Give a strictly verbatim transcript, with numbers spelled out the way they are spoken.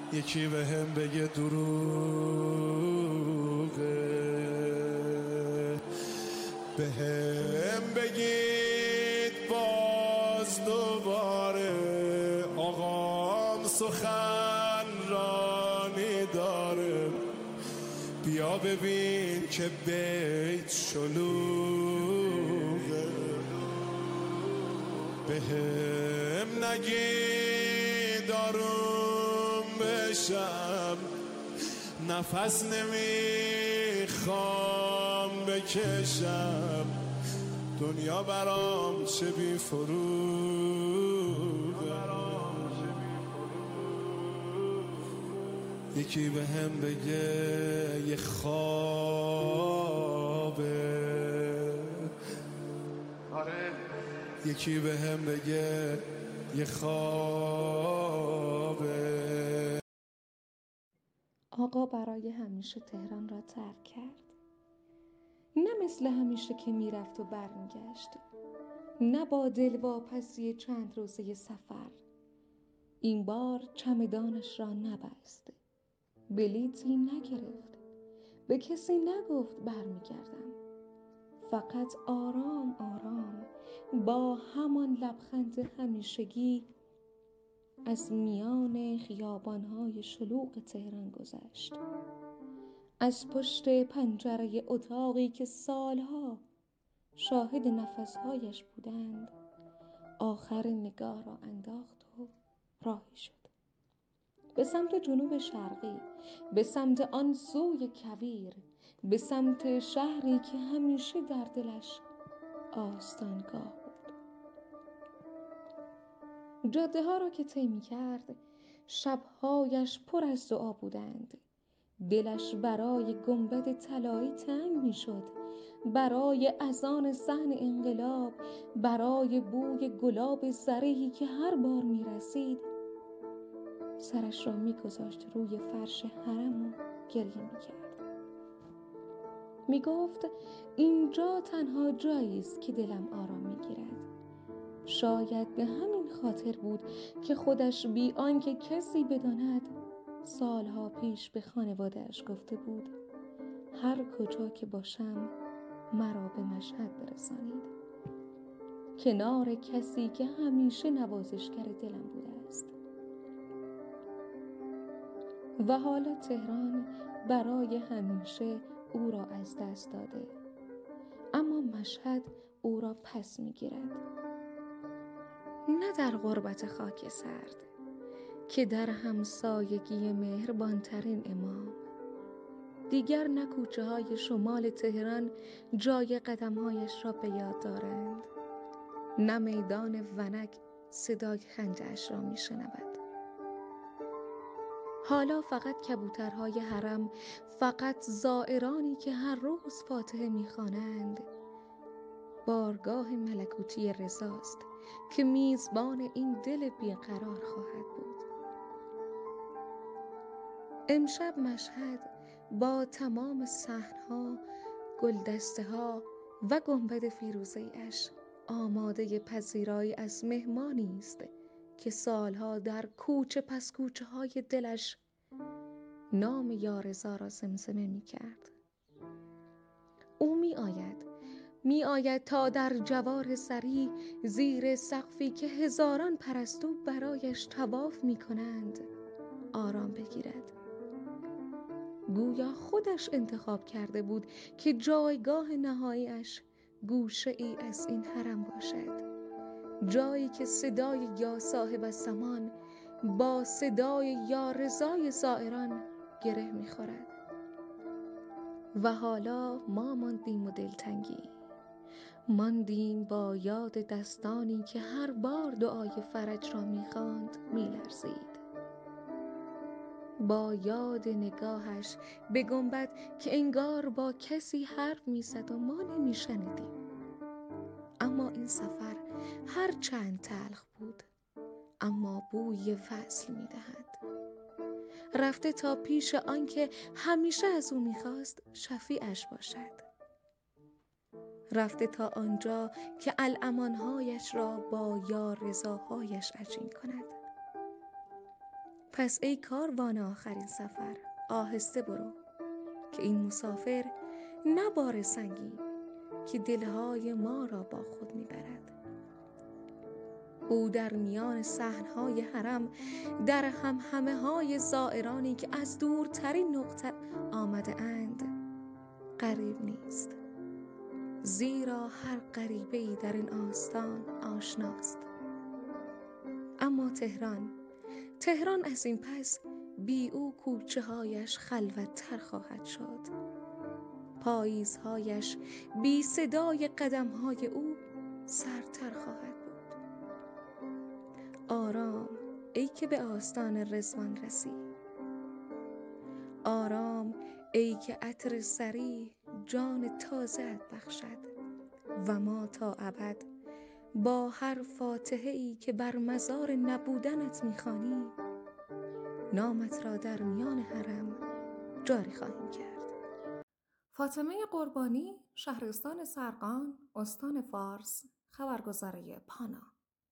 یکی به هم بگه دروغه، به هم بگید باز دوباره آقام سخن رانی داره. بیا ببین که بیت شلوغه، به هم نگید آروم بشم، نفس نمیخوام بکشم، دنیا برام چه بی فروغه. یکی به هم بگه یه خوابه، آره یکی به هم بگه یه خوابه. آقا برای همیشه تهران را ترک کرد. نه مثل همیشه که میرفت و برمیگشت، نه با دلواپسی چند روزه سفر. این بار چمدانش را نبست، بلیطی نگرفت، به کسی نگفت برمیگردم. فقط آرام آرام با همان لبخند همیشگی از میان خیابان‌های شلوغ تهران گذشت. از پشت پنجره اتاقی که سالها شاهد نفسهایش بودند آخر نگاه را انداخت و راهی شد به سمت جنوب شرقی، به سمت آن سوی کویر، به سمت شهری که همیشه در دلش آستانگاه بود. جاده ها را که طی می‌کرد، شب‌هایش پر از دعا بودند. دلش برای گنبد طلایی تنگ می‌شد، برای اذان صحن انقلاب، برای بوی گلاب زرهی که هر بار می‌رسید سرش را می‌گذاشت روی فرش حرم و گریه می‌کرد. می‌گفت اینجا تنها جایی است که دلم آرام می‌گیرد. شاید به همین خاطر بود که خودش بی آنکه کسی بداند سالها پیش به خانواده‌اش گفته بود هر کجا که باشم مرا به مشهد برسانید، کنار کسی که همیشه نوازشگر دلم بوده است. و حالا تهران برای همیشه او را از دست داده، اما مشهد او را پس می‌گیرد. نه در غربت خاک سرد که در همسایگی مهربانترین امام. دیگر نه کوچه های شمال تهران جای قدمهایش را به یاد دارند، نه میدان ونک صدای خنده‌اش را می شنود. حالا فقط کبوترهای حرم، فقط زائرانی که هر روز فاتحه می خوانند. بارگاه ملکوتی رضاست که میزبان این دل بیقرار خواهد بود. امشب مشهد با تمام صحن‌ها، گلدسته‌ها و گنبد فیروزه‌اش آماده پذیرایی از مهمانی است که سالها در کوچه پس کوچه های دلش نام یا رضا را زمزمه می کرد. او می آید می آید تا در جوار سری زیر سقفی که هزاران پرستو برایش طواف می کنند آرام بگیرد. گویا خودش انتخاب کرده بود که جایگاه نهاییش گوشه ای از این حرم باشد، جایی که صدای یا صاحب الزمان با صدای یا رضای زائران گره می‌خورد. و حالا ما ماندیم و دلتنگی، ماندیم با یاد دستانی که هر بار دعای فرج را می‌خواند می‌لرزید، با یاد نگاهش به گنبد که انگار با کسی حرف می‌زد و ما نمی‌شنیدیم. اما این سفر هر چند تلخ بود اما بوی وصل می‌دهد. رفته تا پیش آنکه همیشه از او می‌خواست شفیعش باشد. رفته تا آنجا که الامان‌هایش را با یا رضاهایش عجین کند. پس ای کاروان آخرین سفر آهسته برو، که این مسافر نه بار سنگین که دلهای ما را با خود میبرد. او در میان صحنهای حرم، در همهمه های زائرانی که از دورترین نقطه آمده اند غریب نیست، زیرا هر غریبه‌ای در این آستان آشناست. اما تهران تهران از این پس بی او کوچه هایش خلوت‌تر خواهد شد، پاییزهایش بی صدای قدم های او سرتر خواهد بود. آرام ای که به آستان رضوان رسی، آرام ای که عطر سری جان تازه‌ات بخشد و ما تا ابد با هر فاتحه ای که بر مزار نبودنت میخوانی نامت را در میان حرم جاری خواهیم کرد. فاطمه قربانی، شهرستان سرغان، استان فارس، خبرگزاری پانا.